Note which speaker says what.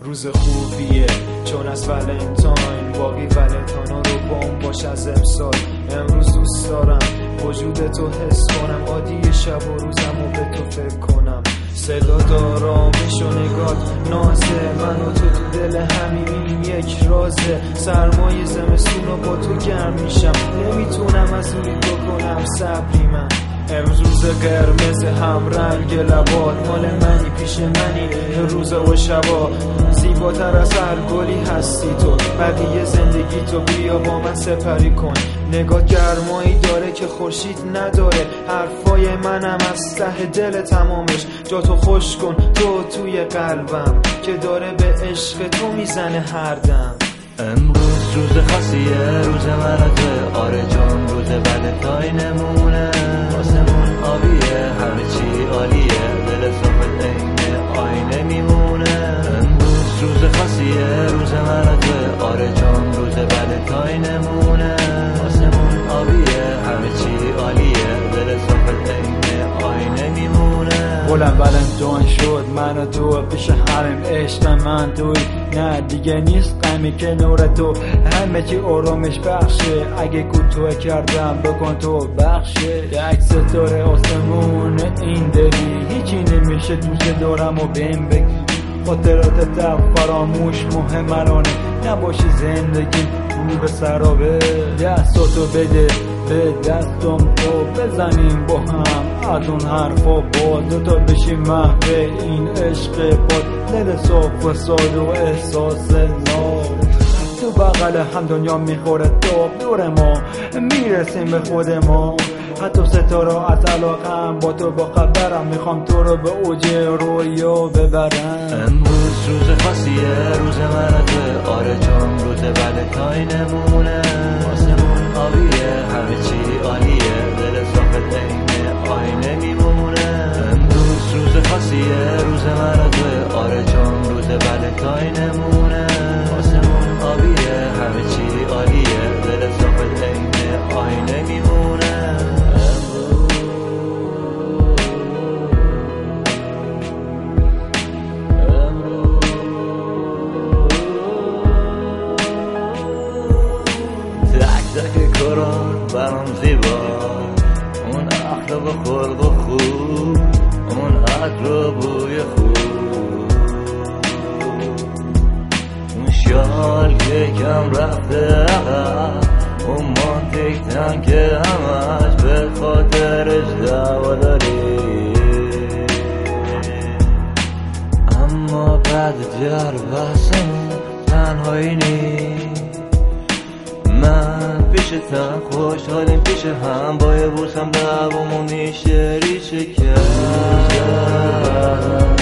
Speaker 1: روز خوبیه چون از ولنتاین باقی ولنتانا رو بام باش از امسال. امروز دوست دارم وجودتو حس کنم، عادی شب و روزم و به تو فکر کنم. صدا دارامش و نگات نازه، من و تو دل همین یک رازه. سرمای زمستون رو با تو گرم میشم، نمیتونم از روی بکنم صبری من. امروز روز قرمز هم رنگ لبات، مال منی پیش منی روز و شبا. زیباتر از هر گلی هستی تو، بقیه زندگی تو بیا با من سپری کن. نگاه گرمایی داره که خورشید نداره، حرفای منم از ته دل تمامش. جا تو خوش کن تو توی قلبم که داره به عشق تو میزنه هر دم.
Speaker 2: امروز روز خاصیه، روز مرده، آره جان روز ولنتاینمونه. آسمون آبیه، همه چی عالیه، دل صبح عین آینه میمونه. امروز روز خاصیه، روز مرده، آره جان روز ولنتاینمونه. آسمون آبیه، همه چی عالیه، دل صبح عین آینه میمونه.
Speaker 3: بلند ولنتاین شد من و تو پیش حرم، عشق من توی نه دیگه نیست غمی کنار تو، همه چی آرامش بخشه. اگه کوتاه کردم بکن تو بخشه، یک ستاره آسمون این دلی، هیچی نمیشه دوست دارم و بهم بگی. خاطرات تب فراموش مهمرانه، نباشی زندگی رو به سرابه. دستاتو بده به دستم تو بزنیم با هم از اون حرفا، با دوتا بشیم محو این عشق باد. دل صاف و ساد و احساس ناب، تو بغل هم دنیا میخوره تاب. دور ما میرسیم به خود ما، حتی ستاره از علاقم با تو با خبرم. میخوام تو رو به اوج رویا ببرم.
Speaker 2: امروز روز خاصیه، روز مرده، آره جان روز ولنتاینمونه. آسمون آبیه، همه چی عالیه، دل صاف عین آینه میمونه. امروز روز خاصیه، روز مرده، آره جان روز ولنتاینمونه. آسمون آبیه، همه چی عالیه، دل صاف عین آینه میمونه. کران برام زیبا، اون اخلاق و خلق و خوب، اون عطر و بوی خوب، اون شال که کم رفته عقب، اون مانتیکتن که همش به خاطرش دعوا داری. اما بعد جر بحثمون تنهایی نیست، من پیشتم خوشحالیم پیش هم، با یه بوسم دعوامون میشه ریشه کرد.